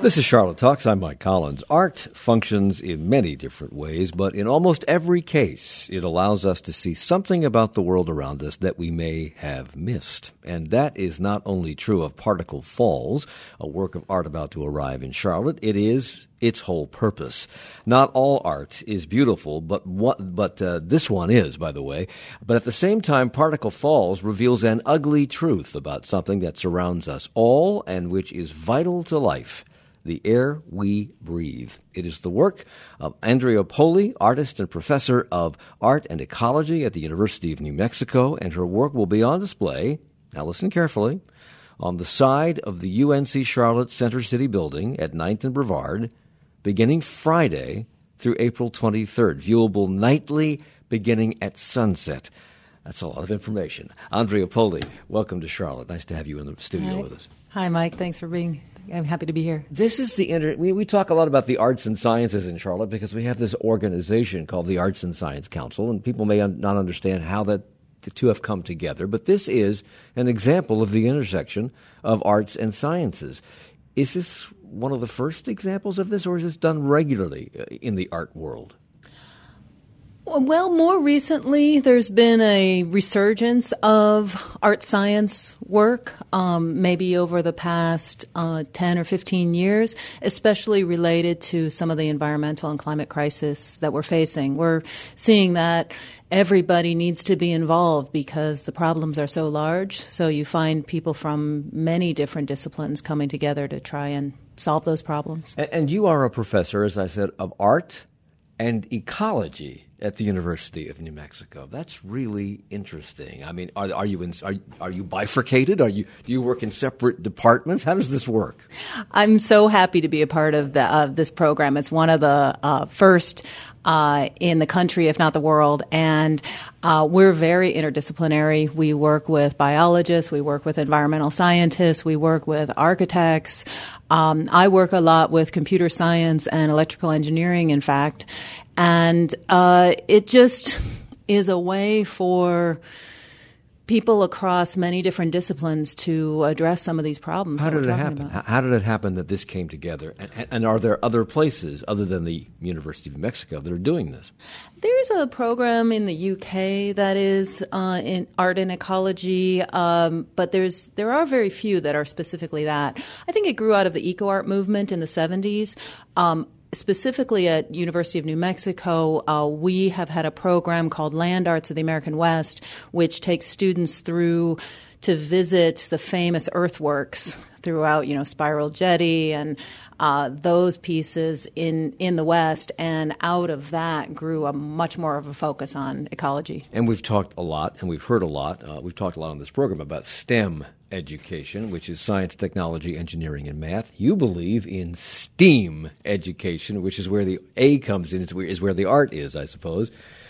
This is Charlotte Talks. I'm Mike Collins. Art functions in many different ways, but in almost every case, it allows us to see something about the world around us that we may have missed. And that is not only true of Particle Falls, a work of art about to arrive in Charlotte. It is its whole purpose. Not all art is beautiful, but this one is, by the way. But at the same time, Particle Falls reveals an ugly truth about something that surrounds us all and which is vital to life. The air we breathe. It is the work of Andrea Poli, artist and professor of art and ecology at the University of New Mexico, and her work will be on display, now listen carefully, on the side of the UNC Charlotte Center City building at 9th and Brevard, beginning Friday through April 23rd, viewable nightly beginning at sunset. That's a lot of information. Andrea Poli, welcome to Charlotte. Nice to have you in the studio with us. Hi, Mike. Thanks for being I'm happy to be here. This is we talk a lot about the arts and sciences in Charlotte because we have this organization called the Arts and Science Council, and people may not understand how the two have come together. But this is an example of the intersection of arts and sciences. Is this one of the first examples of this, or is this done regularly in the art world? Well, more recently, there's been a resurgence of art-science work, maybe over the past 10 or 15 years, especially related to some of the environmental and climate crisis that we're facing. We're seeing that everybody needs to be involved because the problems are so large. So you find people from many different disciplines coming together to try and solve those problems. And you are a professor, as I said, of art and ecology at the University of New Mexico. That's really interesting. I mean, are you bifurcated? Do you work in separate departments? How does this work? I'm so happy to be a part of this program. It's one of the first in the country, if not the world, and we're very interdisciplinary. We work with biologists, we work with environmental scientists, we work with architects. I work a lot with computer science and electrical engineering, in fact, and it just is a way for people across many different disciplines to address some of these problems. How did it happen? How did it happen that this came together? And are there other places other than the University of New Mexico that are doing this? There's a program in the UK that is in art and ecology, but there are very few that are specifically that. I think it grew out of the eco-art movement in the 70s. Specifically at University of New Mexico, we have had a program called Land Arts of the American West, which takes students through to visit the famous earthworks throughout, Spiral Jetty and those pieces in the West. And out of that grew a much more of a focus on ecology. And we've talked a lot, and we've heard a lot. We've talked a lot on this program about STEM education, which is science, technology, engineering, and math. You believe in STEAM education, which is where the A comes in, is where the art is, I suppose.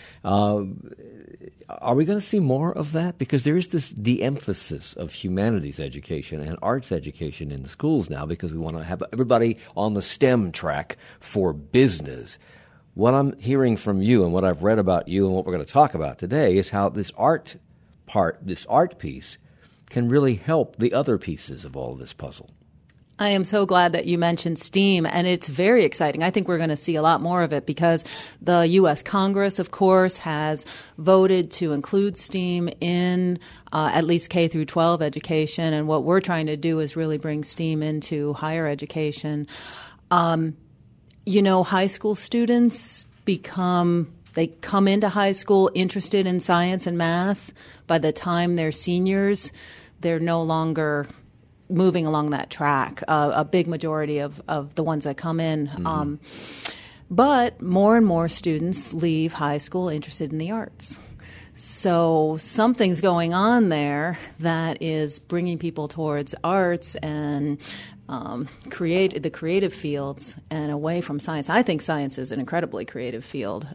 Are we going to see more of that? Because there is this de-emphasis of humanities education and arts education in the schools now because we want to have everybody on the STEM track for business. What I'm hearing from you and what I've read about you and what we're going to talk about today is how this art piece can really help the other pieces of all of this puzzle. I am so glad that you mentioned STEAM, and it's very exciting. I think we're going to see a lot more of it because the U.S. Congress, of course, has voted to include STEAM in at least K through 12 education, and what we're trying to do is really bring STEAM into higher education. High school students they come into high school interested in science and math. By the time they're seniors, they're no longer moving along that track, a big majority of the ones that come in. Mm-hmm. But more and more students leave high school interested in the arts. So something's going on there that is bringing people towards arts and the creative fields and away from science. I think science is an incredibly creative field.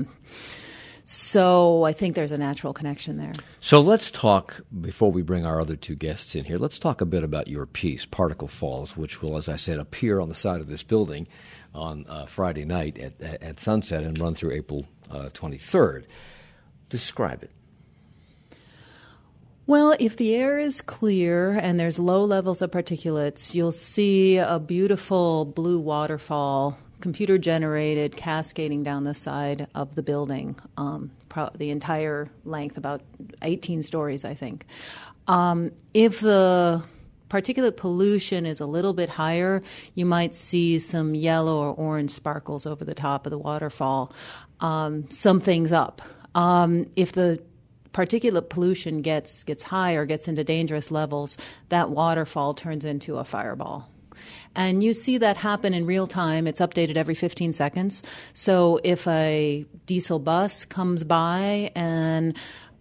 So I think there's a natural connection there. So let's talk, before we bring our other two guests in here, let's talk a bit about your piece, Particle Falls, which will, as I said, appear on the side of this building on Friday night at sunset and run through April 23rd. Describe it. Well, if the air is clear and there's low levels of particulates, you'll see a beautiful blue waterfall, computer-generated, cascading down the side of the building, the entire length, about 18 stories, I think. If the particulate pollution is a little bit higher, you might see some yellow or orange sparkles over the top of the waterfall. Something's up. If the particulate pollution gets higher, gets into dangerous levels, that waterfall turns into a fireball. And you see that happen in real time. It's updated every 15 seconds. So if a diesel bus comes by and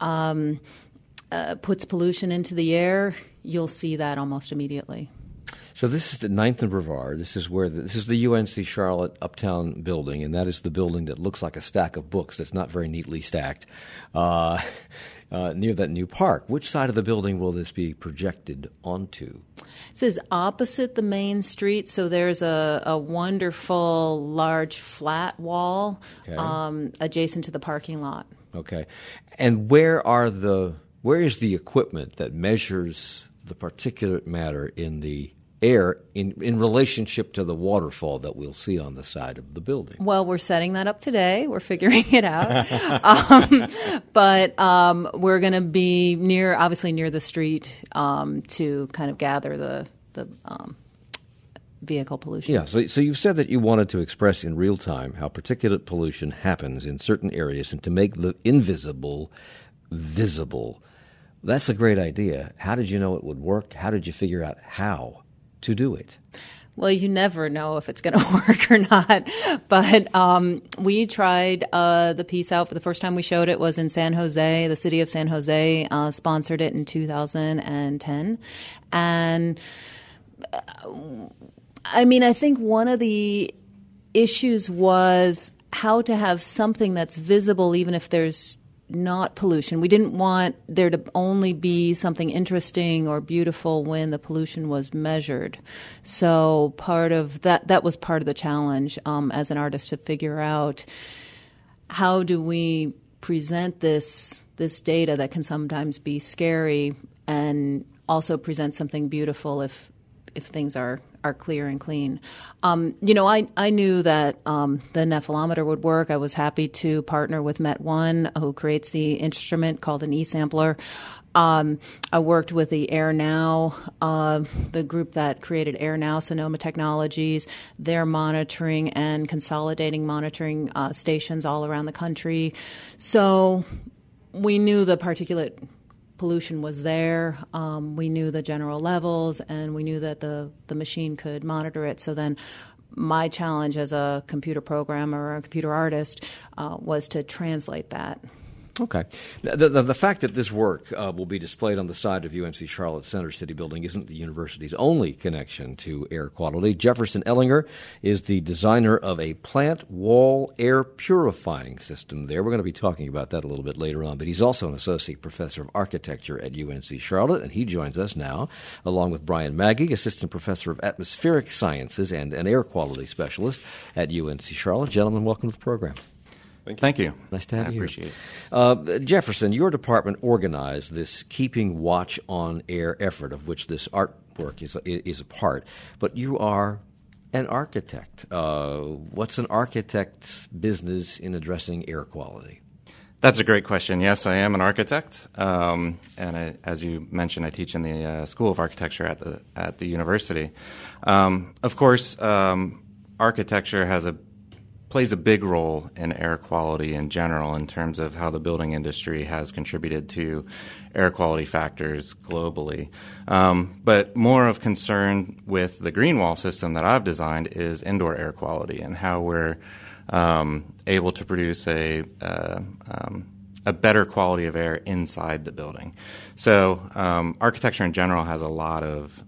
puts pollution into the air, you'll see that almost immediately. So this is the 9th and Brevard. This is this is the UNC Charlotte Uptown building, and that is the building that looks like a stack of books that's not very neatly stacked near that new park. Which side of the building will this be projected onto? This is opposite the main street, so there's a wonderful large flat wall adjacent to the parking lot. Okay. And where is the equipment that measures the particulate matter in the air in relationship to the waterfall that we'll see on the side of the building? Well, we're setting that up today. We're figuring it out. But we're going to be obviously near the street to kind of gather the vehicle pollution. Yeah, so you've said that you wanted to express in real time how particulate pollution happens in certain areas and to make the invisible visible. That's a great idea. How did you know it would work? How did you figure out how to do it? Well, you never know if it's going to work or not. But we tried the piece out for the first time we showed it was in San Jose. The city of San Jose sponsored it in 2010. And I think one of the issues was how to have something that's visible even if there's not pollution. We didn't want there to only be something interesting or beautiful when the pollution was measured. So part of that was part of the challenge as an artist to figure out how do we present this data that can sometimes be scary and also present something beautiful if things are clear and clean. I knew that the nephelometer would work. I was happy to partner with Met1, who creates the instrument called an e-sampler. I worked with the AirNow, the group that created AirNow, Sonoma Technologies. They're monitoring and consolidating monitoring stations all around the country. So we knew the particulate pollution was there. We knew the general levels, and we knew that the machine could monitor it. So then my challenge as a computer programmer or a computer artist was to translate that. Okay. The fact that this work will be displayed on the side of UNC Charlotte Center City Building isn't the university's only connection to air quality. Jefferson Ellinger is the designer of a plant wall air purifying system there. We're going to be talking about that a little bit later on, but he's also an associate professor of architecture at UNC Charlotte, and he joins us now, along with Brian Maggie, assistant professor of atmospheric sciences and an air quality specialist at UNC Charlotte. Gentlemen, welcome to the program. Thank you. Nice to have you. I appreciate it. Jefferson, your department organized this Keeping Watch on Air effort, of which this artwork is a part. But you are an architect. What's an architect's business in addressing air quality? That's a great question. Yes, I am an architect, and as you mentioned, I teach in the School of Architecture at the university. Of course, architecture plays a big role in air quality in general in terms of how the building industry has contributed to air quality factors globally. But more of concern with the green wall system that I've designed is indoor air quality and how we're able to produce a better quality of air inside the building. So architecture in general has a lot of,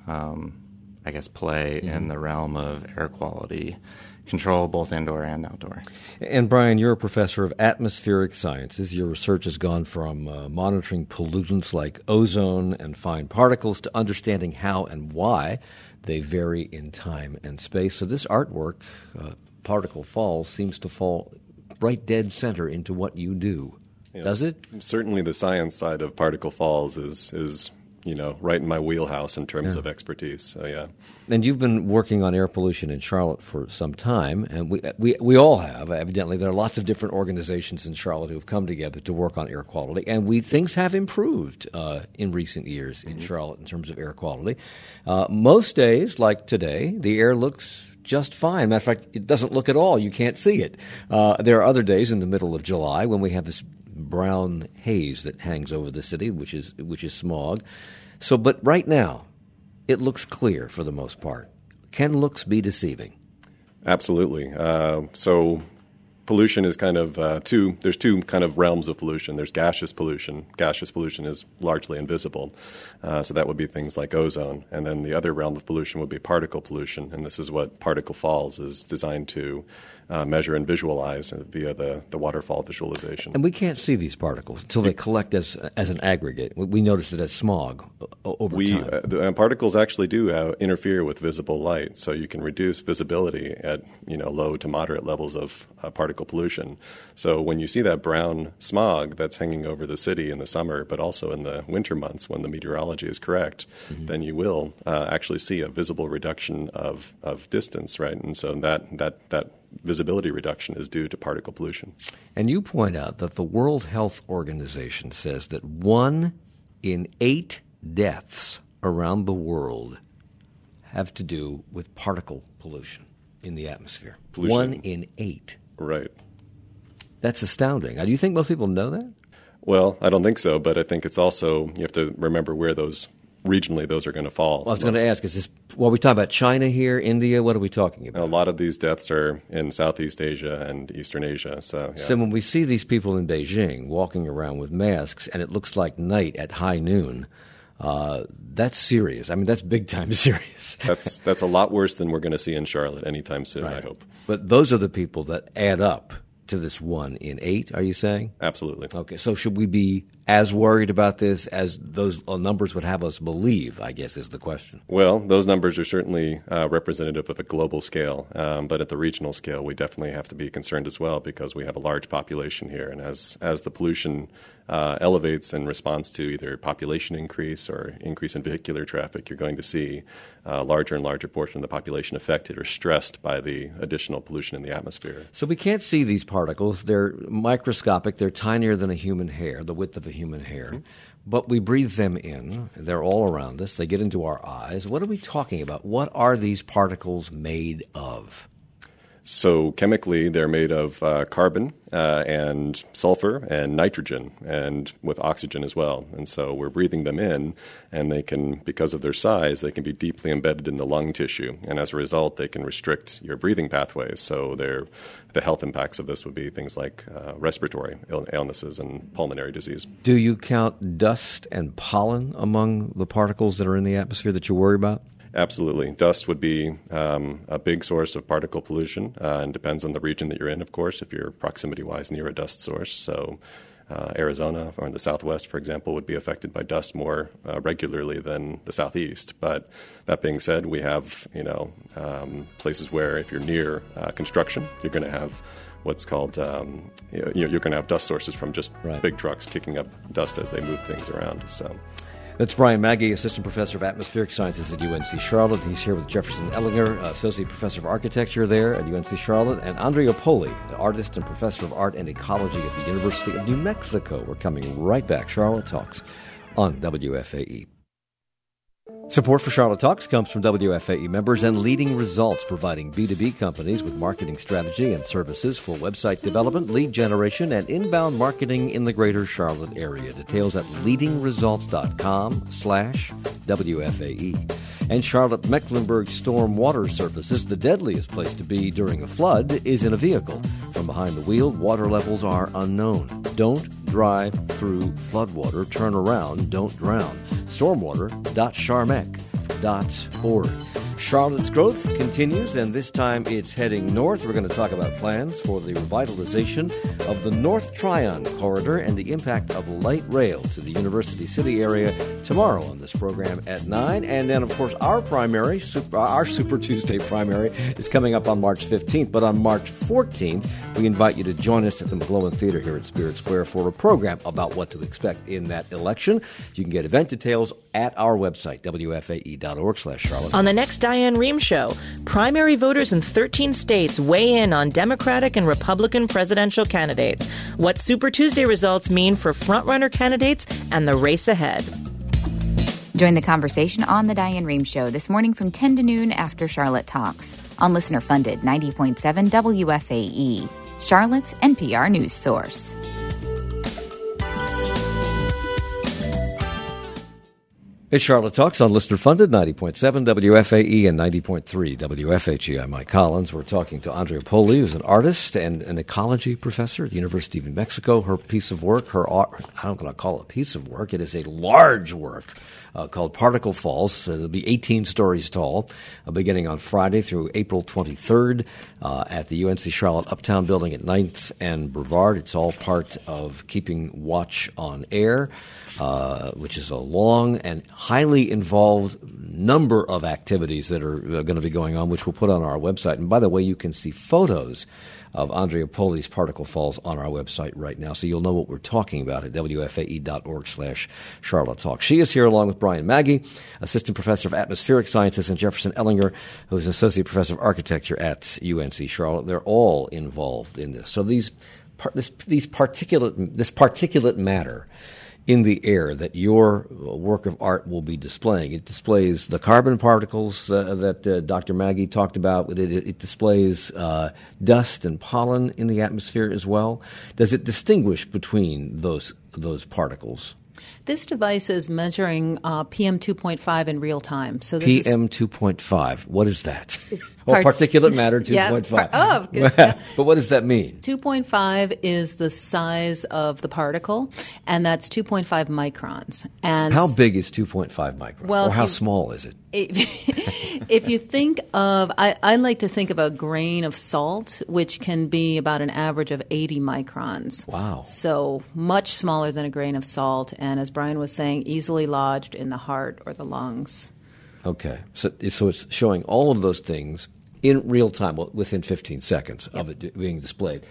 play in the realm of air quality control, both indoor and outdoor. And Brian, you're a professor of atmospheric sciences. Your research has gone from monitoring pollutants like ozone and fine particles to understanding how and why they vary in time and space. So this artwork, Particle Falls, seems to fall right dead center into what you do. Does it? Certainly the science side of particle falls is right in my wheelhouse in terms of expertise. So, yeah. And you've been working on air pollution in Charlotte for some time, and we all have, evidently. There are lots of different organizations in Charlotte who have come together to work on air quality, and things have improved in recent years in Charlotte in terms of air quality. Most days, like today, the air looks just fine. Matter of fact, it doesn't look at all. You can't see it. There are other days in the middle of July when we have this brown haze that hangs over the city, which is smog. So, but right now, it looks clear for the most part. Can looks be deceiving? Absolutely. So pollution is kind of there's two kind of realms of pollution. There's gaseous pollution. Gaseous pollution is largely invisible. So that would be things like ozone. And then the other realm of pollution would be particle pollution. And this is what Particle Falls is designed to measure and visualize via the waterfall visualization. And we can't see these particles until they collect as an aggregate. We notice it as smog over time. The particles actually do interfere with visible light, so you can reduce visibility at low to moderate levels of particle pollution. So when you see that brown smog that's hanging over the city in the summer, but also in the winter months when the meteorology is correct, then you will actually see a visible reduction of distance, right? And so that visibility reduction is due to particle pollution. And you point out that the World Health Organization says that 1 in 8 deaths around the world have to do with particle pollution in the atmosphere. 1 in 8. Right. That's astounding. Do you think most people know that? Well, I don't think so, but I think it's also, you have to remember where regionally those are going to fall. Well, I was going to ask, we talk about China here, India? What are we talking about? A lot of these deaths are in Southeast Asia and Eastern Asia. So when we see these people in Beijing walking around with masks and it looks like night at high noon, that's serious. I mean, that's big time serious. That's a lot worse than we're going to see in Charlotte anytime soon, right. I hope. But those are the people that add up to this 1 in 8, are you saying? Absolutely. Okay, so should we be as worried about this as those numbers would have us believe, I guess is the question. Well, those numbers are certainly representative of a global scale, but at the regional scale, we definitely have to be concerned as well because we have a large population here, and as the pollution elevates in response to either population increase or increase in vehicular traffic, you're going to see a larger and larger portion of the population affected or stressed by the additional pollution in the atmosphere. So we can't see these particles. They're microscopic. They're tinier than a human hair, the width of a human hair. Mm-hmm. But we breathe them in. They're all around us. They get into our eyes. What are we talking about? What are these particles made of? So chemically, they're made of carbon and sulfur and nitrogen, and with oxygen as well. And so we're breathing them in, and they can, because of their size, they can be deeply embedded in the lung tissue. And as a result, they can restrict your breathing pathways. So the health impacts of this would be things like respiratory illnesses and pulmonary disease. Do you count dust and pollen among the particles that are in the atmosphere that you worry about? Absolutely. Dust would be a big source of particle pollution, and depends on the region that you're in, of course, if you're proximity-wise near a dust source. So Arizona or in the Southwest, for example, would be affected by dust more regularly than the Southeast. But that being said, we have places where if you're near construction, you're going to have what's called you're going to have dust sources from just big trucks kicking up dust as they move things around. So. That's Brian Maggie, Assistant Professor of Atmospheric Sciences at UNC Charlotte. He's here with Jefferson Ellinger, Associate Professor of Architecture there at UNC Charlotte, and Andrea Poli, Artist and Professor of Art and Ecology at the University of New Mexico. We're coming right back. Charlotte Talks on WFAE. Support for Charlotte Talks comes from WFAE members and Leading Results, providing B2B companies with marketing strategy and services for website development, lead generation, and inbound marketing in the greater Charlotte area. Details at leadingresults.com/WFAE. And Charlotte Mecklenburg Storm Water Services, the deadliest place to be during a flood is in a vehicle. From behind the wheel, water levels are unknown. Don't drive through floodwater. Turn around. Don't drown. Stormwater.charmec.org. Charlotte's growth continues, and this time it's heading north. We're going to talk about plans for the revitalization of the North Tryon Corridor and the impact of light rail to the University City area tomorrow on this program at 9. And then, of course, our Super Tuesday primary is coming up on March 15th. But on March 14th, we invite you to join us at the McGlowan Theater here at Spirit Square for a program about what to expect in that election. You can get event details at our website, wfae.org/Charlotte. On the next Diane Rehm Show, primary voters in 13 states weigh in on Democratic and Republican presidential candidates. What Super Tuesday results mean for frontrunner candidates and the race ahead. Join the conversation on The Diane Rehm Show this morning from 10 to noon after Charlotte Talks on listener-funded 90.7 WFAE, Charlotte's NPR news source. It's Charlotte Talks on listener-funded 90.7 WFAE and 90.3 WFHE. I'm Mike Collins. We're talking to Andrea Poli, who's an artist and an ecology professor at the University of New Mexico. Her piece of work, her art, I'm going to call it a piece of work. It is a large work called Particle Falls. It'll be 18 stories tall, beginning on Friday through April 23rd at the UNC Charlotte Uptown Building at 9th and Brevard. It's all part of Keeping Watch on Air, which is a long and highly involved number of activities that are going to be going on, which we'll put on our website. And by the way, you can see photos of Andrea Poli's Particle Falls on our website right now, so you'll know what we're talking about at wfae.org/Charlotte Talk. She is here along with Brian Maggie, Assistant Professor of Atmospheric Sciences, and Jefferson Ellinger, who is Associate Professor of Architecture at UNC Charlotte. They're all involved in this. So this particulate matter in the air that your work of art will be displaying. It displays the carbon particles that Dr. Maggie talked about. It displays dust and pollen in the atmosphere as well. Does it distinguish between those particles? This device is measuring PM 2.5 in real time. So this PM 2.5. What is that? Particulate matter 2.5. Good. But what does that mean? 2.5 is the size of the particle, and that's 2.5 microns. And how big is 2.5 microns? Well, or how small is it? If you think of, I like to think of a grain of salt, which can be about an average of 80 microns. Wow. So much smaller than a grain of salt, and as Brian was saying, easily lodged in the heart or the lungs. Okay. So it's showing all of those things in real time, within 15 seconds of it being displayed.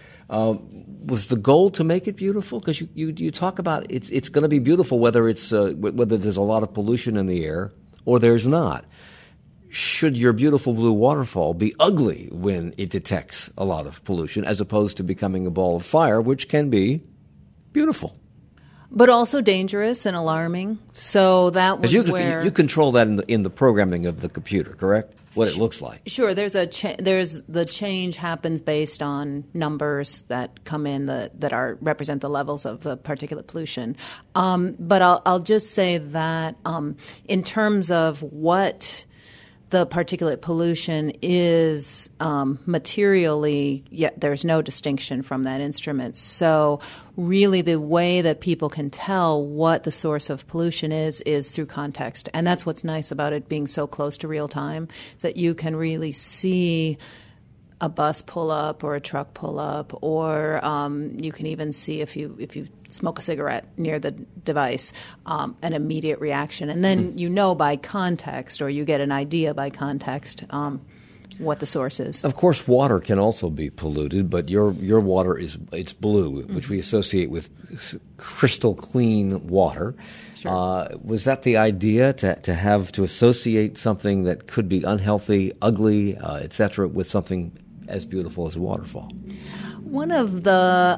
Was the goal to make it beautiful? Because you talk about it's going to be beautiful whether there's a lot of pollution in the air or there's not. Should your beautiful blue waterfall be ugly when it detects a lot of pollution as opposed to becoming a ball of fire, which can be beautiful? But also dangerous and alarming. So that was where you control that in the programming of the computer, correct? What it looks like. Sure. There's the change happens based on numbers that come in that represent the levels of the particulate pollution. But I'll just say that in terms of what the particulate pollution is materially, there's no distinction from that instrument. So really the way that people can tell what the source of pollution is through context. And that's what's nice about it being so close to real time, is that you can really see a bus pull up or a truck pull up, or you can even see if you smoke a cigarette near the device, an immediate reaction. And then you know by context, or you get an idea by context, what the source is. Of course, water can also be polluted, but your water it's blue, which we associate with crystal clean water. Sure. Was that the idea to associate something that could be unhealthy, ugly, et cetera, with something as beautiful as a waterfall? One of the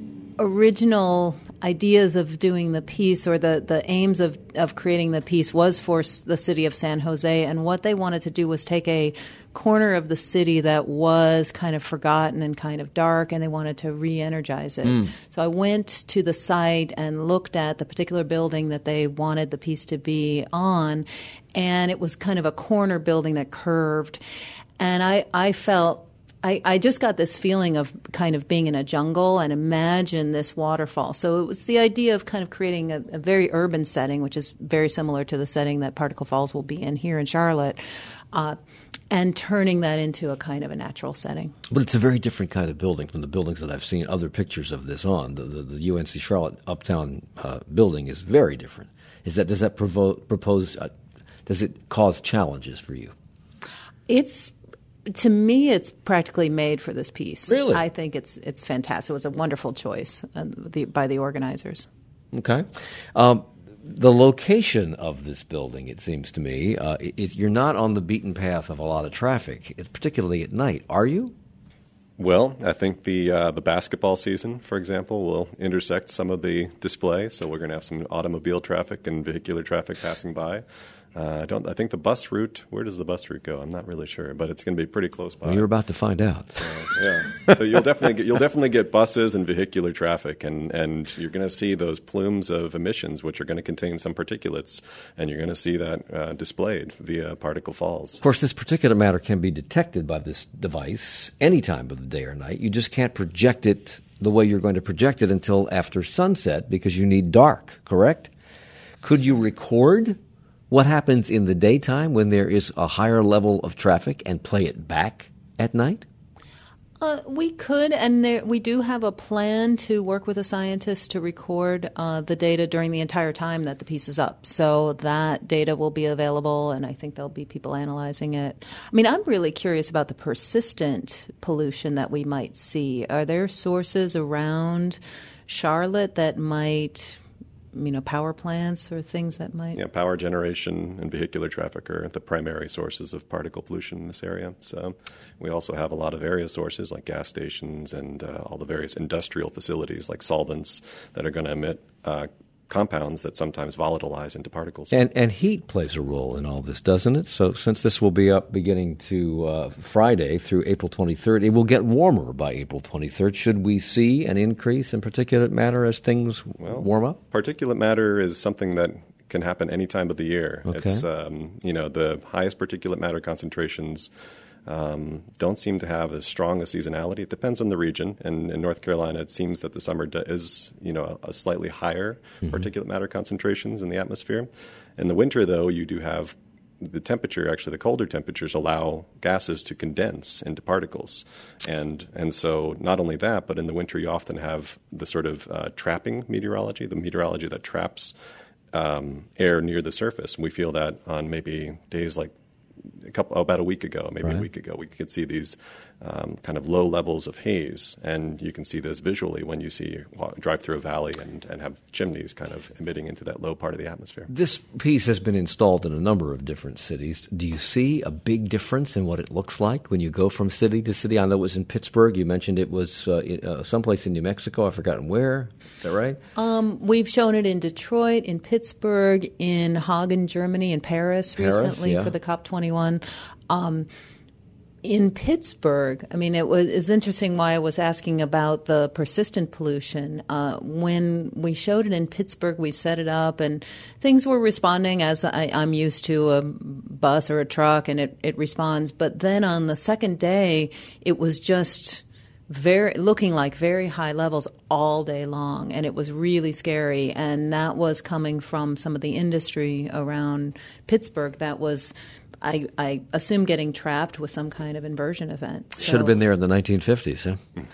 original ideas of doing the piece, or the aims of creating the piece, was for the city of San Jose. And what they wanted to do was take a corner of the city that was kind of forgotten and kind of dark, and they wanted to re-energize it. So I went to the site and looked at the particular building that they wanted the piece to be on, and it was kind of a corner building that curved. And I felt I just got this feeling of kind of being in a jungle and imagine this waterfall. So it was the idea of kind of creating a very urban setting, which is very similar to the setting that Particle Falls will be in here in Charlotte, and turning that into a kind of a natural setting. But it's a very different kind of building from the buildings that I've seen other pictures of this on. The UNC Charlotte Uptown building is very different. Does that does it cause challenges for you? To me, it's practically made for this piece. Really? I think it's fantastic. It was a wonderful choice by the organizers. Okay. The location of this building, it seems to me, you're not on the beaten path of a lot of traffic, particularly at night. Are you? Well, I think the basketball season, for example, will intersect some of the display. So we're going to have some automobile traffic and vehicular traffic passing by. I think the bus route. Where does the bus route go? I'm not really sure, but it's going to be pretty close by. Well, you're about to find out. Yeah, so you'll definitely get buses and vehicular traffic, and you're going to see those plumes of emissions, which are going to contain some particulates, and you're going to see that displayed via Particle Falls. Of course, this particulate matter can be detected by this device any time of the day or night. You just can't project it the way you're going to project it until after sunset because you need dark. Correct? Could you record what happens in the daytime when there is a higher level of traffic and play it back at night? We could, and we do have a plan to work with a scientist to record the data during the entire time that the piece is up. So that data will be available, and I think there'll be people analyzing it. I mean, I'm really curious about the persistent pollution that we might see. Are there sources around Charlotte that might, power plants or things that might? Yeah, power generation and vehicular traffic are the primary sources of particle pollution in this area. So we also have a lot of area sources like gas stations and all the various industrial facilities like solvents that are going to emit compounds that sometimes volatilize into particles. And heat plays a role in all this, doesn't it? So since this will be up beginning to Friday through April 23rd, it will get warmer by April 23rd. Should we see an increase in particulate matter as things warm up? Particulate matter is something that can happen any time of the year. Okay. It's, the highest particulate matter concentrations don't seem to have as strong a seasonality. It depends on the region. And in North Carolina, it seems that the summer is, a slightly higher particulate matter concentrations in the atmosphere. In the winter, though, you do have the temperature, actually the colder temperatures allow gases to condense into particles. And so not only that, but in the winter you often have the sort of trapping meteorology, the meteorology that traps air near the surface. We feel that on maybe days like about a week ago, maybe a week ago, we could see these kind of low levels of haze, and you can see this visually when you drive through a valley and have chimneys kind of emitting into that low part of the atmosphere. This piece has been installed in a number of different cities. Do you see a big difference in what it looks like when you go from city to city? I know it was in Pittsburgh. You mentioned it was someplace in New Mexico. I've forgotten where. Is that right? We've shown it in Detroit, in Pittsburgh, in Hagen, Germany, in Paris recently for the COP21. In Pittsburgh, I mean, it's interesting why I was asking about the persistent pollution. When we showed it in Pittsburgh, we set it up, and things were responding as I'm used to a bus or a truck, and it responds. But then on the second day, it was just looking like very high levels all day long, and it was really scary. And that was coming from some of the industry around Pittsburgh that was, I assume, getting trapped with some kind of inversion event. So, should have been there in the 1950s,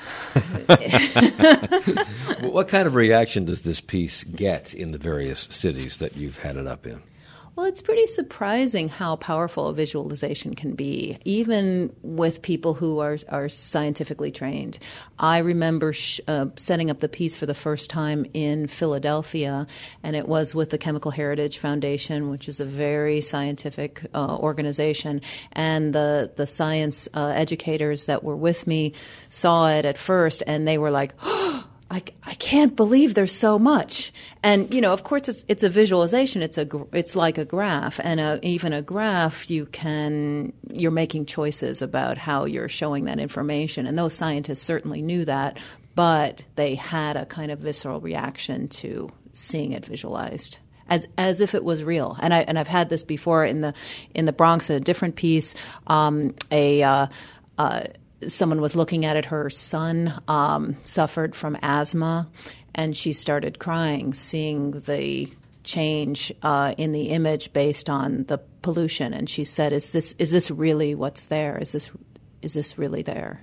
huh? What kind of reaction does this piece get in the various cities that you've had it up in? Well, it's pretty surprising how powerful a visualization can be, even with people who are scientifically trained. I remember setting up the piece for the first time in Philadelphia, and it was with the Chemical Heritage Foundation, which is a very scientific organization. And the science educators that were with me saw it at first, and they were like, I can't believe there's so much. And, of course, it's a visualization. It's like a graph. And even a graph, you're making choices about how you're showing that information. And those scientists certainly knew that, but they had a kind of visceral reaction to seeing it visualized as if it was real. And I've had this before in the Bronx, a different piece, someone was looking at it. Her son suffered from asthma, and she started crying, seeing the change in the image based on the pollution. And she said, "Is this really what's there? Is this really there?"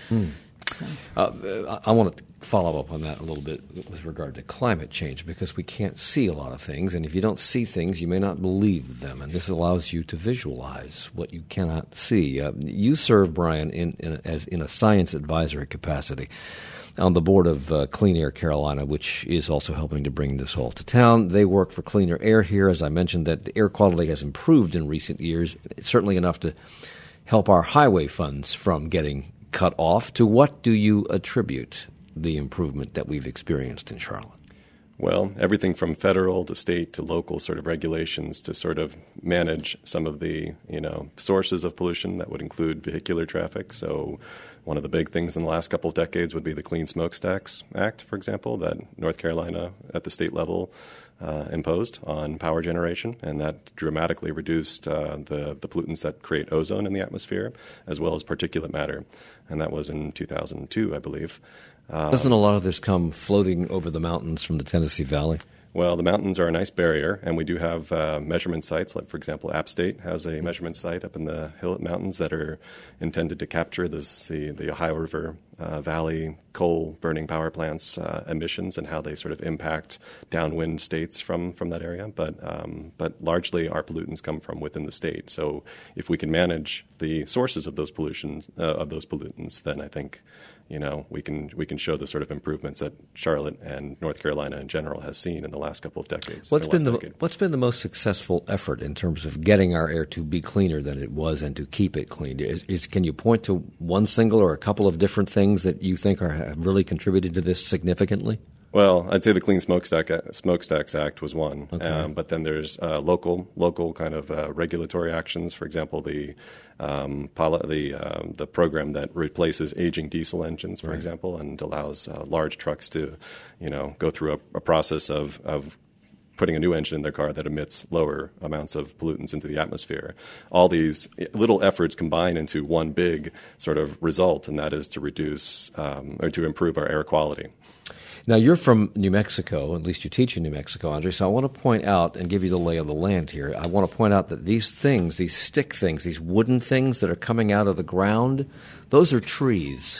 So. I want to follow up on that a little bit with regard to climate change, because we can't see a lot of things, and if you don't see things, you may not believe them, and this allows you to visualize what you cannot see. You serve, Brian, in a science advisory capacity on the board of Clean Air Carolina, which is also helping to bring this all to town. They work for cleaner air here. As I mentioned, that the air quality has improved in recent years, certainly enough to help our highway funds from getting cut off. To what do you attribute the improvement that we've experienced in Charlotte? Well, everything from federal to state to local sort of regulations to sort of manage some of the, sources of pollution that would include vehicular traffic. So one of the big things in the last couple of decades would be the Clean Smokestacks Act, for example, that North Carolina at the state level imposed on power generation, and that dramatically reduced the pollutants that create ozone in the atmosphere, as well as particulate matter. And that was in 2002, I believe. Doesn't a lot of this come floating over the mountains from the Tennessee Valley? Well, the mountains are a nice barrier, and we do have measurement sites. Like, for example, App State has a measurement site up in the Hillet Mountains that are intended to capture the Ohio River Valley coal-burning power plants emissions and how they sort of impact downwind states from that area. But largely, our pollutants come from within the state. So if we can manage the sources of those pollutants, then I think we can show the sort of improvements that Charlotte and North Carolina in general has seen in the last couple of decades. What's been the most successful effort in terms of getting our air to be cleaner than it was and to keep it clean? Can you point to one single or a couple of different things that you think have really contributed to this significantly? Well, I'd say the Clean Smokestacks Act was one, okay. But then there's local kind of regulatory actions. For example, the program that replaces aging diesel engines, for example, and allows large trucks to, go through a process of putting a new engine in their car that emits lower amounts of pollutants into the atmosphere. All these little efforts combine into one big sort of result, and that is to reduce or to improve our air quality. Now, you're from New Mexico, at least you teach in New Mexico, Andre, so I want to point out and give you the lay of the land here. I want to point out that these things, these stick things, these wooden things that are coming out of the ground, those are trees.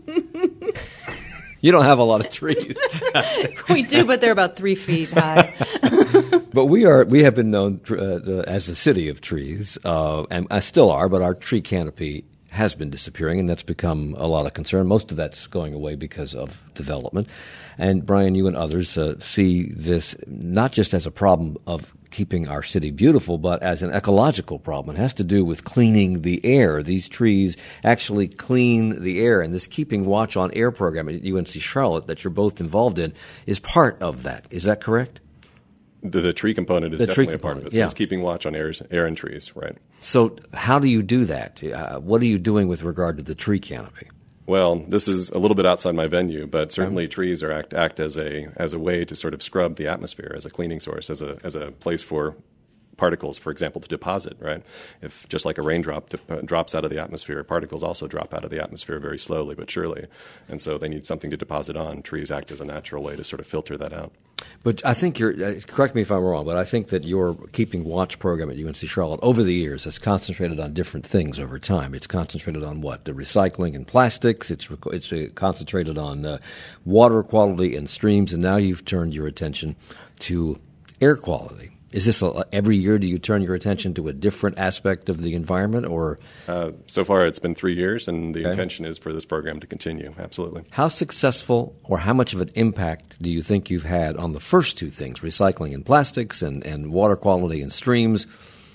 You don't have a lot of trees. We do, but they're about 3 feet high. But we have been known as a city of trees, and I still are, but our tree canopy has been disappearing, and that's become a lot of concern. Most of that's going away because of development. And Brian, you and others see this not just as a problem of keeping our city beautiful, but as an ecological problem. It has to do with cleaning the air. These trees actually clean the air, and this Keeping Watch on Air program at UNC Charlotte that you're both involved in is part of that. Is that correct? The tree component is definitely a part of it. So it's keeping watch on air and trees, right? So how do you do that? What are you doing with regard to the tree canopy? Well, this is a little bit outside my venue, but certainly trees are act as a way to sort of scrub the atmosphere, as a cleaning source, as a place for particles, for example, to deposit, right? If just like a raindrop drops out of the atmosphere, particles also drop out of the atmosphere very slowly but surely. And so they need something to deposit on. Trees act as a natural way to sort of filter that out. But I think correct me if I'm wrong, but I think that your Keeping Watch program at UNC Charlotte over the years has concentrated on different things over time. It's concentrated on what? The recycling and plastics. It's concentrated on water quality and streams, and now you've turned your attention to air quality. Is this every year? Do you turn your attention to a different aspect of the environment, or? So far, it's been 3 years, and the intention is for this program to continue. Absolutely. How successful, or how much of an impact do you think you've had on the first two things, recycling and plastics, and water quality and streams,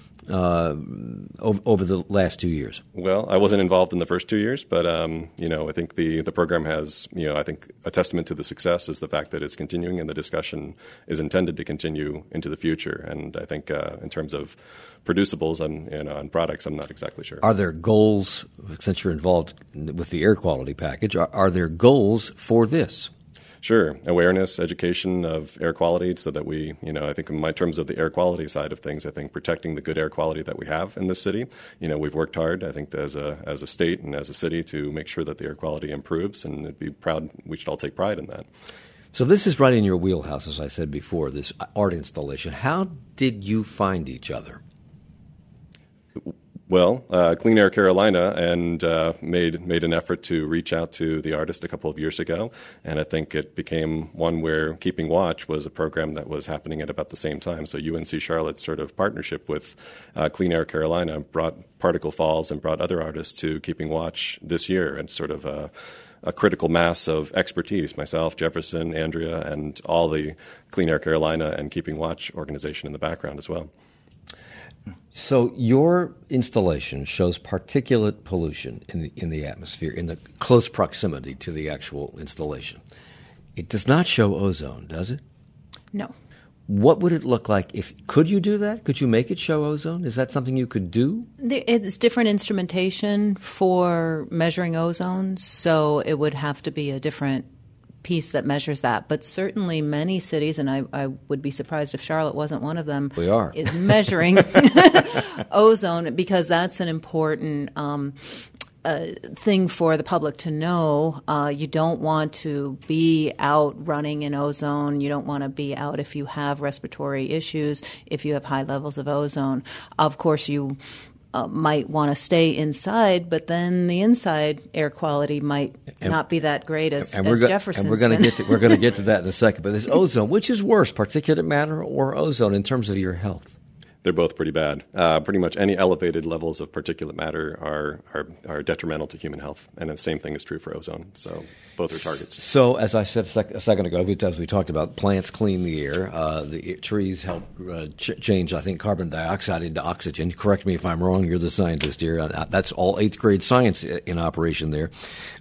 over the last 2 years? Well, I wasn't involved in the first 2 years, but I think the program has, I think a testament to the success is the fact that it's continuing and the discussion is intended to continue into the future. And I think in terms of producibles and products, I'm not exactly sure. Are there goals, since you're involved with the air quality package, are there goals for this? Sure. Awareness, education of air quality so that we, I think in my terms of the air quality side of things, I think protecting the good air quality that we have in this city. We've worked hard, I think, as a state and as a city to make sure that the air quality improves, and we should all take pride in that. So this is right in your wheelhouse, as I said before, this art installation. How did you find each other? Well, Clean Air Carolina and made an effort to reach out to the artist a couple of years ago, and I think it became one where Keeping Watch was a program that was happening at about the same time. So UNC Charlotte's sort of partnership with Clean Air Carolina brought Particle Falls and brought other artists to Keeping Watch this year, and sort of a critical mass of expertise, myself, Jefferson, Andrea, and all the Clean Air Carolina and Keeping Watch organization in the background as well. So your installation shows particulate pollution in the atmosphere in the close proximity to the actual installation. It does not show ozone, does it? No. What would it look like could you do that? Could you make it show ozone? Is that something you could do? It's different instrumentation for measuring ozone, so it would have to be a different piece that measures that. But certainly many cities, and I would be surprised if Charlotte wasn't one of them, is measuring ozone, because that's an important thing for the public to know. You don't want to be out running in ozone. You don't want to be out if you have respiratory issues, if you have high levels of ozone. Of course, you might want to stay inside, but then the inside air quality might not be that great as Jefferson's. And we're going to get to that in a second. But this ozone, which is worse, particulate matter or ozone in terms of your health? They're both pretty bad. Pretty much any elevated levels of particulate matter are detrimental to human health, and the same thing is true for ozone. So both are targets. So as I said a second ago, as we talked about, plants clean the air. The trees help change, I think, carbon dioxide into oxygen. Correct me if I'm wrong. You're the scientist here. That's all eighth grade science in operation there.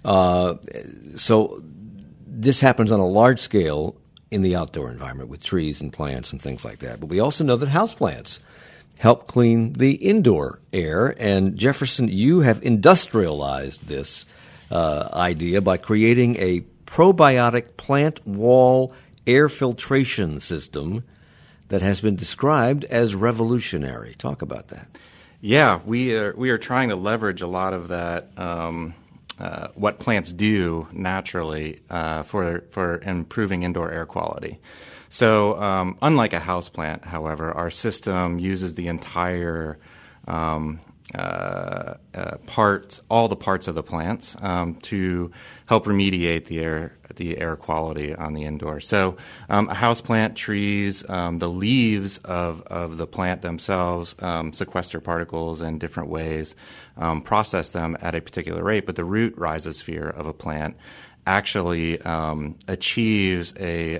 So this happens on a large scale in the outdoor environment with trees and plants and things like that. But we also know that houseplants help clean the indoor air. And Jefferson, you have industrialized this idea by creating a probiotic plant wall air filtration system that has been described as revolutionary. Talk about that. Yeah, we are trying to leverage a lot of that what plants do naturally for improving indoor air quality. So unlike a houseplant, however, our system uses the entire all the parts of the plants to help remediate the air quality on the indoor. So a houseplant, trees, the leaves of the plant themselves sequester particles in different ways, process them at a particular rate, but the root rhizosphere of a plant actually achieves a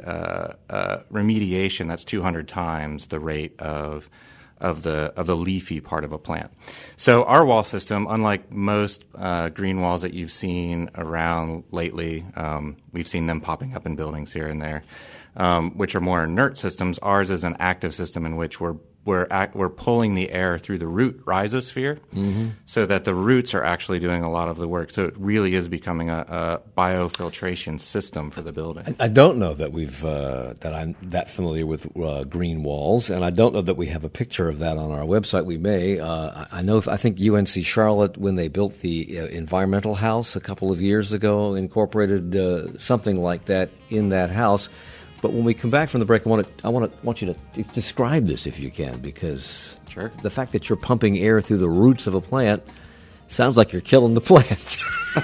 remediation that's 200 times the rate of the leafy part of a plant. So our wall system, unlike most green walls that you've seen around lately, we've seen them popping up in buildings here and there, which are more inert systems. Ours is an active system in which we're pulling the air through the root rhizosphere, so that the roots are actually doing a lot of the work. So it really is becoming a biofiltration system for the building. I don't know that that I'm that familiar with green walls, and I don't know that we have a picture of that on our website. We may. I think UNC Charlotte, when they built the environmental house a couple of years ago, incorporated something like that in that house. But when we come back from the break, I want you to describe this if you can, because the fact that you're pumping air through the roots of a plant sounds like you're killing the plant.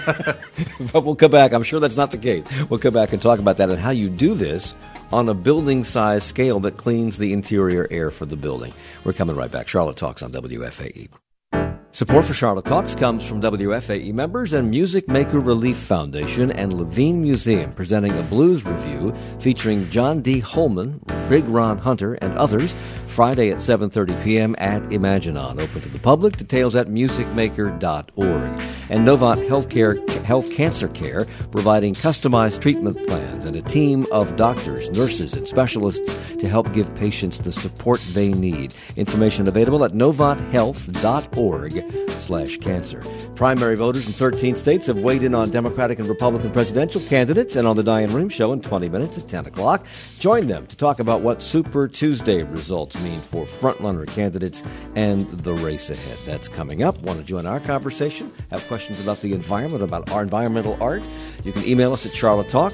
But we'll come back. I'm sure that's not the case. We'll come back and talk about that and how you do this on a building-size scale that cleans the interior air for the building. We're coming right back. Charlotte Talks on WFAE. Support for Charlotte Talks comes from WFAE members and Music Maker Relief Foundation and Levine Museum, presenting a blues review featuring John D. Holman, Big Ron Hunter, and others, Friday at 7:30 p.m. at Imaginon. Open to the public. Details at musicmaker.org. And Novant Health Cancer Care, providing customized treatment plans and a team of doctors, nurses, and specialists to help give patients the support they need. Information available at novanthealth.org. org/cancer. Primary voters in 13 states have weighed in on Democratic and Republican presidential candidates, and on the Diane Rehm Show in 20 minutes at 10 o'clock, join them to talk about what Super Tuesday results mean for frontrunner candidates and the race ahead. That's coming up. Want to join our conversation? Have questions about the environment, about our environmental art? You can email us at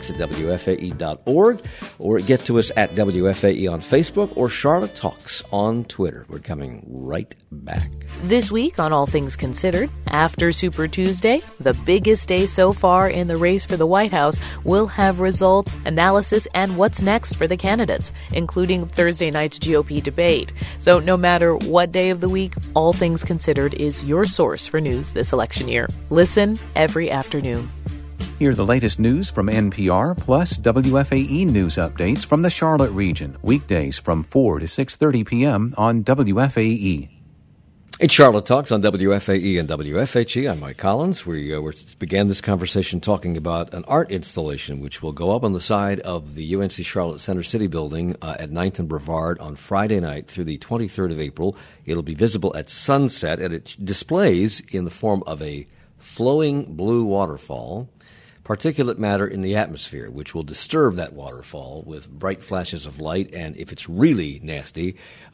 charlottetalks@wfae.org or get to us at WFAE on Facebook or Charlotte Talks on Twitter. We're coming right back. This week on All Things Considered, after Super Tuesday, the biggest day so far in the race for the White House, we'll have results, analysis, and what's next for the candidates, including Thursday night's GOP debate. So no matter what day of the week, All Things Considered is your source for news this election year. Listen every afternoon. Hear the latest news from NPR, plus WFAE news updates from the Charlotte region, weekdays from 4 to 6:30 p.m. on WFAE. It's Charlotte Talks on WFAE and WFHE. I'm Mike Collins. We began this conversation talking about an art installation which will go up on the side of the UNC Charlotte Center City building at 9th and Brevard on Friday night through the 23rd of April. It'll be visible at sunset, and it displays in the form of a flowing blue waterfall, particulate matter in the atmosphere, which will disturb that waterfall with bright flashes of light, and if it's really nasty,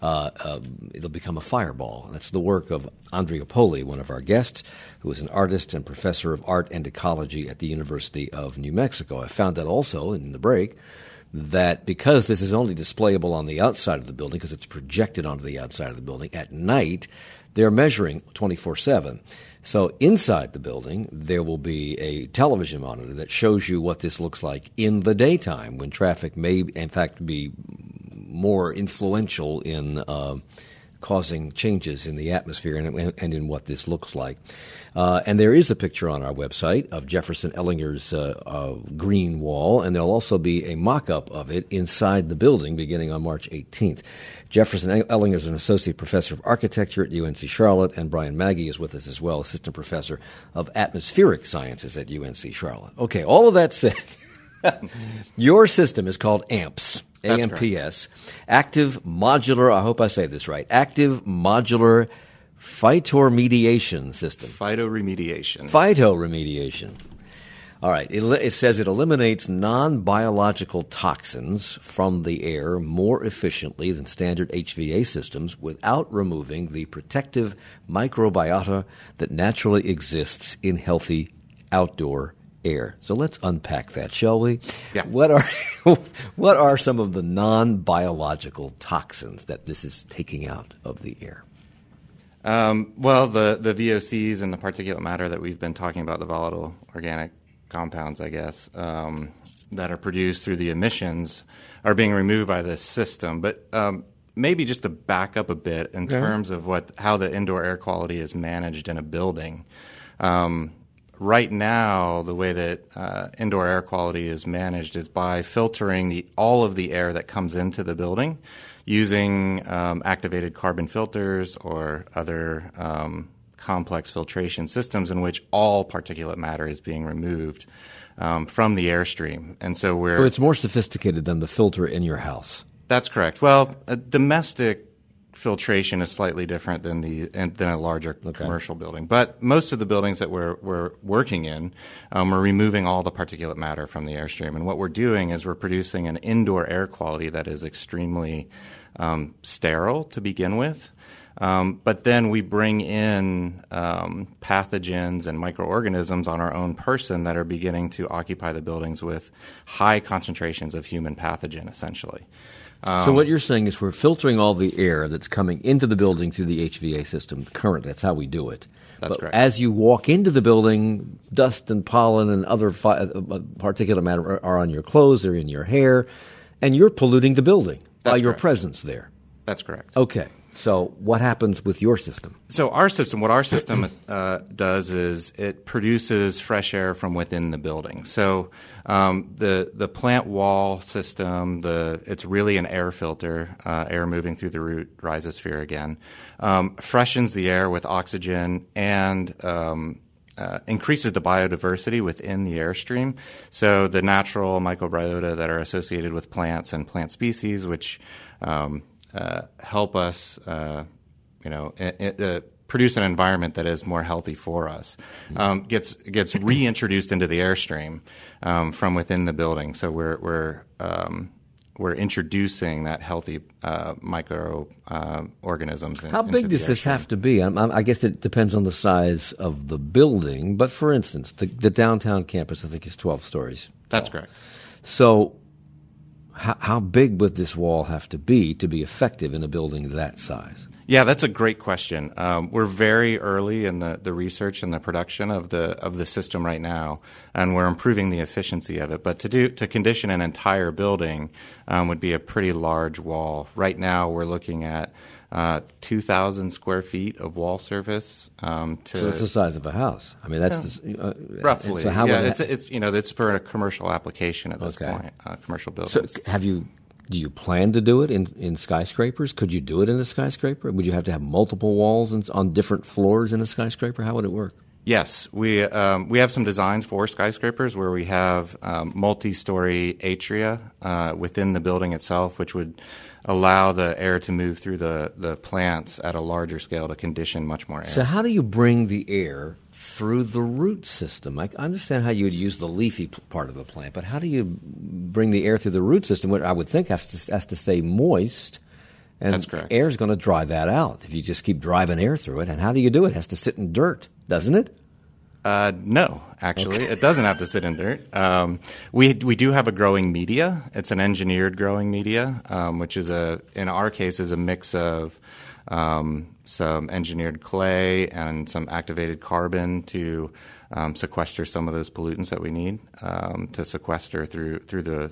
it'll become a fireball. That's the work of Andrea Poli, one of our guests, who is an artist and professor of art and ecology at the University of New Mexico. I found that also in the break, that because this is only displayable on the outside of the building, because it's projected onto the outside of the building, at night they're measuring 24/7. So inside the building, there will be a television monitor that shows you what this looks like in the daytime, when traffic may, in fact, be more influential in causing changes in the atmosphere and in what this looks like. And there is a picture on our website of Jefferson Ellinger's green wall, and there'll also be a mock-up of it inside the building beginning on March 18th. Jefferson Ellinger is an associate professor of architecture at UNC Charlotte, and Brian Maggie is with us as well, assistant professor of atmospheric sciences at UNC Charlotte. Okay, all of that said, your system is called AMPS. AMPS, Active Modular, I hope I say this right, Active Modular Phytoremediation System. Phytoremediation. All right, it says it eliminates non-biological toxins from the air more efficiently than standard HVA systems without removing the protective microbiota that naturally exists in healthy outdoor air. So let's unpack that, shall we? Yeah. What are some of the non-biological toxins that this is taking out of the air? Well, the VOCs and the particulate matter that we've been talking about, the volatile organic compounds, I guess, that are produced through the emissions are being removed by this system. But maybe just to back up a bit in terms of how the indoor air quality is managed in a building. Right now, the way that indoor air quality is managed is by filtering all of the air that comes into the building using activated carbon filters or other complex filtration systems in which all particulate matter is being removed from the airstream. And so it's more sophisticated than the filter in your house. That's correct. Well, a domestic filtration is slightly different than a larger commercial building. But most of the buildings that we're working in, we're removing all the particulate matter from the airstream. And what we're doing is we're producing an indoor air quality that is extremely sterile to begin with. But then we bring in pathogens and microorganisms on our own person that are beginning to occupy the buildings with high concentrations of human pathogen, essentially. So what you're saying is we're filtering all the air that's coming into the building through the HVA system currently. That's how we do it. That's correct. As you walk into the building, dust and pollen and other particulate matter are on your clothes, they're in your hair, and you're polluting the building by your presence there. That's correct. Okay. So what happens with your system? So what our system does is it produces fresh air from within the building. So the plant wall system, it's really an air filter, air moving through the root rhizosphere again, freshens the air with oxygen and increases the biodiversity within the airstream. So the natural microbiota that are associated with plants and plant species, which help us, produce an environment that is more healthy for us, gets reintroduced into the airstream from within the building. So we're introducing that healthy microorganisms. How big does this have to be? I guess it depends on the size of the building. But for instance, the downtown campus, I think, is 12 stories. That's correct. So how big would this wall have to be effective in a building that size? Yeah, that's a great question. We're very early in the research and the production of the system right now, and we're improving the efficiency of it. But to condition an entire building would be a pretty large wall. Right now, we're looking at 2,000 square feet of wall surface. So it's the size of a house. I mean, that's roughly. So how it's for a commercial application at this point. Commercial buildings. So do you plan to do it in skyscrapers? Could you do it in a skyscraper? Would you have to have multiple walls on different floors in a skyscraper? How would it work? Yes, we have some designs for skyscrapers where we have multi-story atria within the building itself, which would allow the air to move through the plants at a larger scale to condition much more air. So how do you bring the air through the root system? I understand how you would use the leafy part of the plant, but how do you bring the air through the root system, which I would think has to stay moist? And that's correct. Air is going to dry that out if you just keep driving air through it. And how do you do it? It has to sit in dirt, doesn't it? No, actually. Okay. It doesn't have to sit in dirt. We do have a growing media. It's an engineered growing media, which is in our case, is a mix of some engineered clay and some activated carbon to sequester some of those pollutants that we need to sequester through the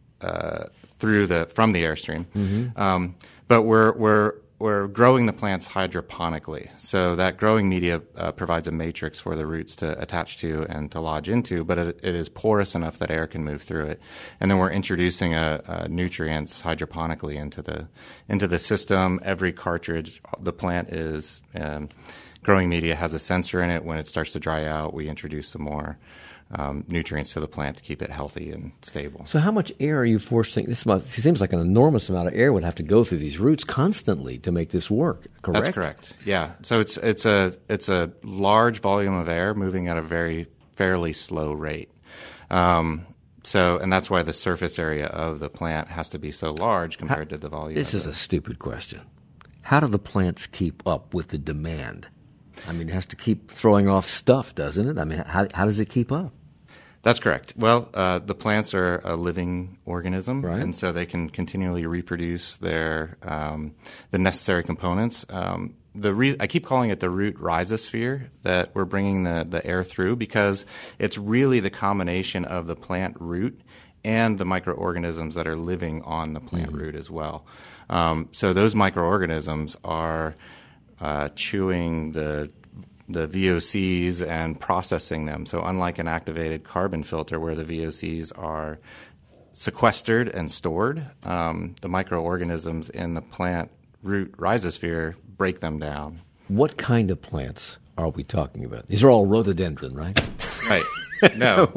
from the airstream. Mm-hmm. But we're growing the plants hydroponically, so that growing media provides a matrix for the roots to attach to and to lodge into, but it is porous enough that air can move through it. And then we're introducing nutrients hydroponically into the system. Every cartridge, the plant is growing media has a sensor in it. When it starts to dry out, we introduce some more nutrients to the plant to keep it healthy and stable. So how much air are you forcing? It seems like an enormous amount of air would have to go through these roots constantly to make this work, correct? That's correct, yeah. So it's a large volume of air moving at a fairly slow rate. And that's why the surface area of the plant has to be so large compared to the volume. This is a stupid question. How do the plants keep up with the demand? I mean, it has to keep throwing off stuff, doesn't it? I mean, how does it keep up? That's correct. Well, the plants are a living organism, right, and so they can continually reproduce the necessary components. I keep calling it the root rhizosphere that we're bringing the air through, because it's really the combination of the plant root and the microorganisms that are living on the plant root as well. So those microorganisms are chewing the VOCs and processing them. So unlike an activated carbon filter where the VOCs are sequestered and stored, the microorganisms in the plant root rhizosphere break them down. What kind of plants are we talking about? These are all rhododendron, right? Right. No.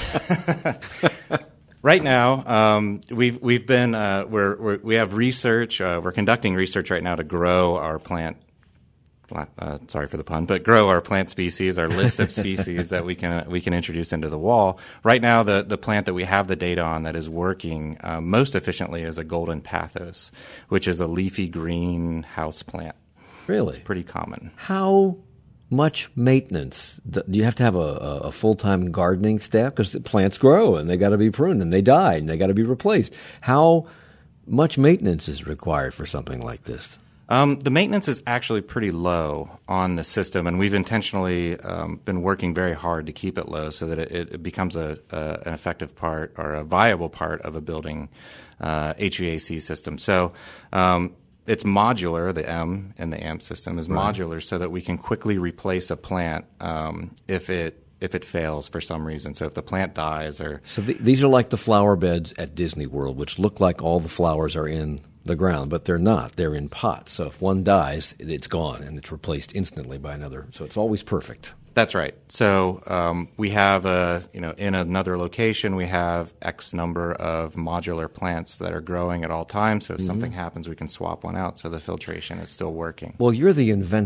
Right now, we've been we have research. We're conducting research right now to grow our plant. Sorry for the pun, but grow our plant species, our list of species that we can introduce into the wall. Right now, the plant that we have the data on that is working most efficiently is a golden pathos, which is a leafy green house plant. Really? It's pretty common. How much maintenance? Do you have to have a full-time gardening staff? Because the plants grow and they got to be pruned and they die and they got to be replaced. How much maintenance is required for something like this? The maintenance is actually pretty low on the system, and we've intentionally been working very hard to keep it low so that it becomes an effective part or a viable part of a building HVAC system. So it's modular. The M in the AMP system is modular so that we can quickly replace a plant if it fails for some reason. So if the plant dies or... So these are like the flower beds at Disney World, which look like all the flowers are in the ground, but they're not. They're in pots. So if one dies, it's gone, and it's replaced instantly by another. So it's always perfect. That's right. So we have in another location, we have X number of modular plants that are growing at all times. So if something happens, we can swap one out so the filtration is still working. Well, you're the inventor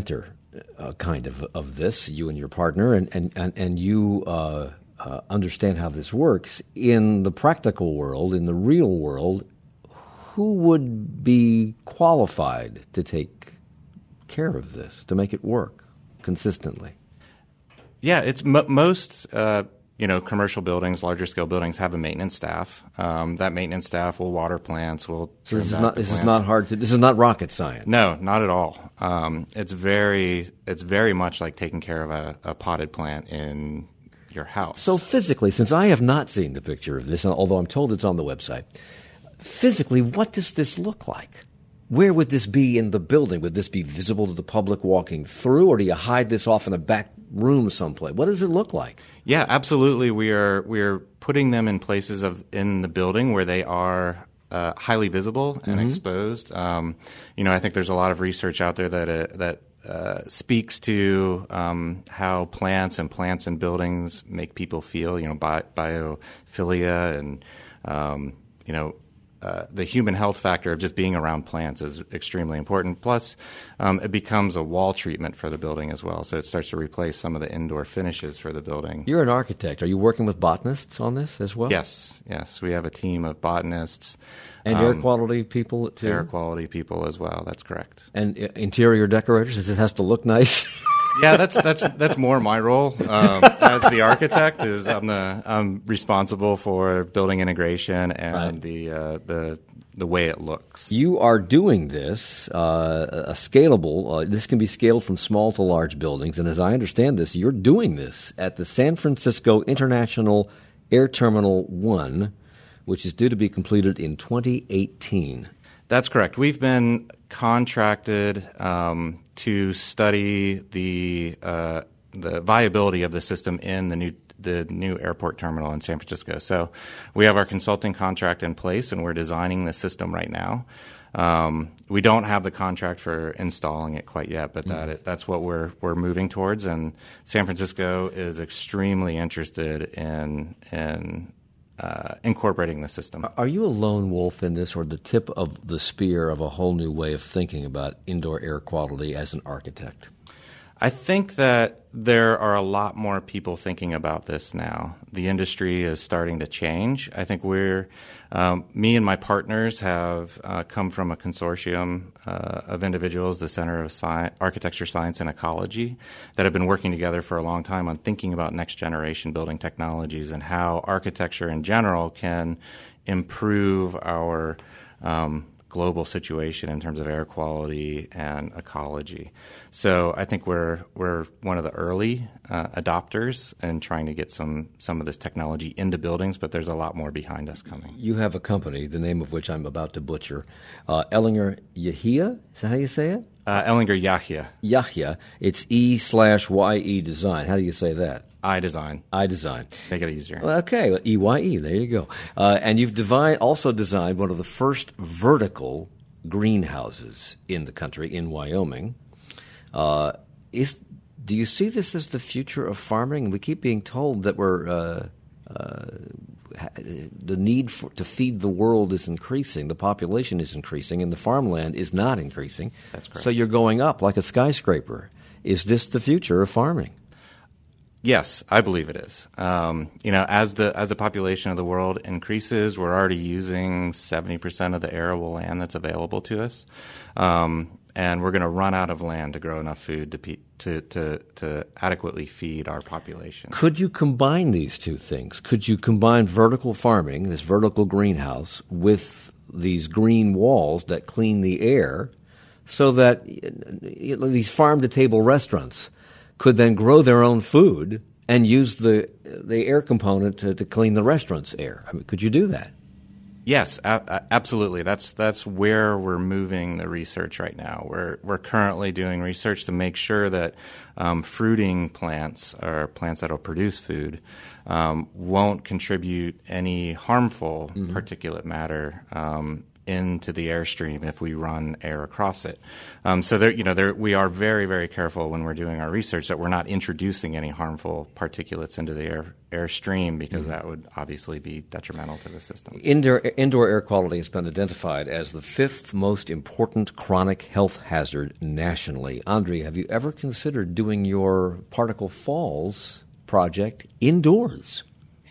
kind of this, you and your partner, and you understand how this works. In the practical world, in the real world, who would be qualified to take care of this, to make it work consistently? Yeah, it's most commercial buildings, larger scale buildings have a maintenance staff. That maintenance staff will water plants. So this is not hard to. This is not rocket science. No, not at all. It's very much like taking care of a potted plant in your house. So physically, since I have not seen the picture of this, although I'm told it's on the website, physically, what does this look like? Where would this be in the building? Would this be visible to the public walking through, or do you hide this off in a back room someplace? What does it look like? Yeah, absolutely. We are putting them in places in the building where they are highly visible and exposed. I think there's a lot of research out there that speaks to how plants in buildings make people feel. Biophilia and the human health factor of just being around plants is extremely important. Plus, it becomes a wall treatment for the building as well. So it starts to replace some of the indoor finishes for the building. You're an architect. Are you working with botanists on this as well? Yes. We have a team of botanists. And air quality people too? Air quality people as well. That's correct. And interior decorators, since it has to look nice? Yeah, that's more my role as the architect. I'm responsible for building integration and the way it looks. You are doing this a scalable. This can be scaled from small to large buildings, and as I understand this, you're doing this at the San Francisco International Air Terminal 1, which is due to be completed in 2018. That's correct. We've been contracted to study the viability of the system in the new airport terminal in San Francisco. So we have our consulting contract in place, and we're designing the system right now. We don't have the contract for installing it quite yet, but that's what we're moving towards. And San Francisco is extremely interested in incorporating the system. Are you a lone wolf in this, or the tip of the spear of a whole new way of thinking about indoor air quality as an architect? I think that there are a lot more people thinking about this now. The industry is starting to change. I think me and my partners have come from a consortium of individuals, the Center of Architecture, Science, and Ecology, that have been working together for a long time on thinking about next generation building technologies and how architecture in general can improve our global situation in terms of air quality and ecology. So I think we're one of the early adopters and trying to get some of this technology into buildings, but there's a lot more behind us coming. You have a company, the name of which I'm about to butcher, Ellinger Yahia? Is that how you say it? Ellinger Yahia. Yahia. It's E/YE Design. How do you say that? iDesign. iDesign. Make it easier. Okay, EYE, there you go. And you've also designed one of the first vertical greenhouses in the country, in Wyoming. Do you see this as the future of farming? We keep being told that the need to feed the world is increasing, the population is increasing, and the farmland is not increasing. That's correct. So you're going up like a skyscraper. Is this the future of farming? Yes, I believe it is. As the population of the world increases, we're already using 70% of the arable land that's available to us, and we're going to run out of land to grow enough food to adequately feed our population. Could you combine these two things? Could you combine vertical farming, this vertical greenhouse, with these green walls that clean the air, so that these farm-to-table restaurants could then grow their own food and use the air component to clean the restaurant's air? I mean, could you do that? Yes, absolutely. That's where we're moving the research right now. We're currently doing research to make sure that fruiting plants, or plants that will produce food, won't contribute any harmful particulate matter into the airstream if we run air across it. So we are very, very careful when we're doing our research that we're not introducing any harmful particulates into the airstream, because that would obviously be detrimental to the system. Indoor air quality has been identified as the 5th most important chronic health hazard nationally. Andrea, have you ever considered doing your Particle Falls project indoors?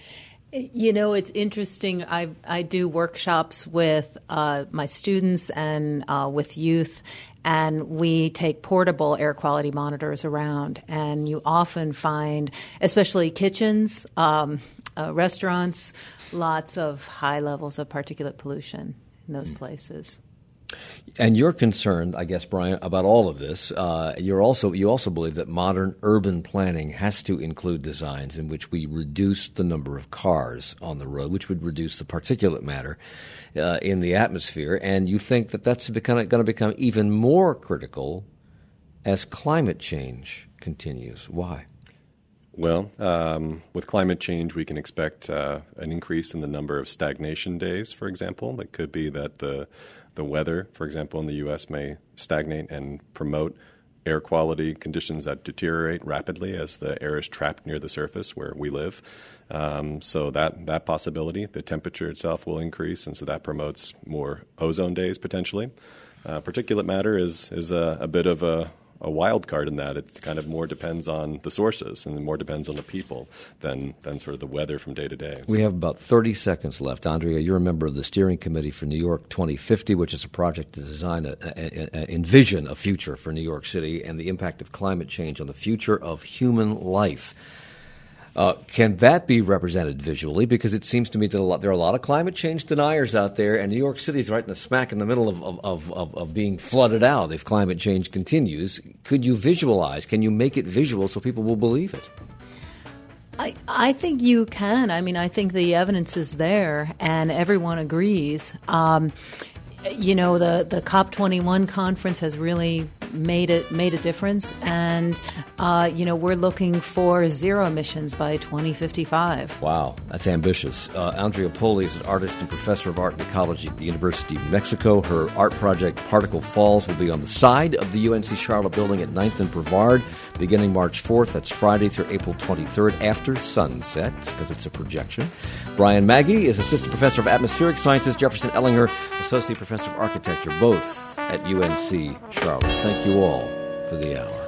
It's interesting. I do workshops with my students and with youth, and we take portable air quality monitors around. And you often find, especially kitchens, restaurants, lots of high levels of particulate pollution in those places. And you're concerned, I guess, Brian, about all of this. You also believe that modern urban planning has to include designs in which we reduce the number of cars on the road, which would reduce the particulate matter in the atmosphere. And you think that that's going to become even more critical as climate change continues. Why? Well, with climate change, we can expect an increase in the number of stagnation days, for example. It could be that the weather, for example, in the U.S. may stagnate and promote air quality conditions that deteriorate rapidly as the air is trapped near the surface where we live. So that possibility, the temperature itself will increase, and so that promotes more ozone days potentially. Particulate matter is a bit of a wild card in that it kind of more depends on the sources and more depends on the people than sort of the weather from day to day. We have about 30 seconds left. Andrea, you're a member of the steering committee for New York 2050, which is a project to design envision a future for New York City and the impact of climate change on the future of human life. Can that be represented visually? Because it seems to me that there are a lot of climate change deniers out there, and New York City is right in the smack in the middle of being flooded out if climate change continues. Could you visualize? Can you make it visual so people will believe it? I think you can. I mean, I think the evidence is there, and everyone agrees. The COP21 conference has really made a difference, and we're looking for zero emissions by 2055. Wow, that's ambitious. Andrea Poli is an artist and professor of art and ecology at the University of New Mexico. Her art project, Particle Falls, will be on the side of the UNC Charlotte building at 9th and Brevard beginning March 4th. That's Friday through April 23rd after sunset, because it's a projection. Brian Maggie is assistant professor of atmospheric sciences. Jefferson Ellinger, associate professor of architecture, both at UNC Charlotte. Thank you all for the hour.